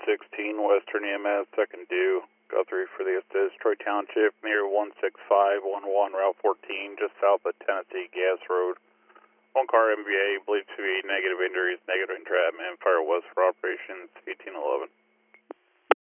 116 Western EMS, second due. Guthrie for the Troy Township, near 16511 Route 14, just south of Tennessee Gas Road. One car MVA, believed to be negative injuries, negative entrapment, fire west for operations 1811.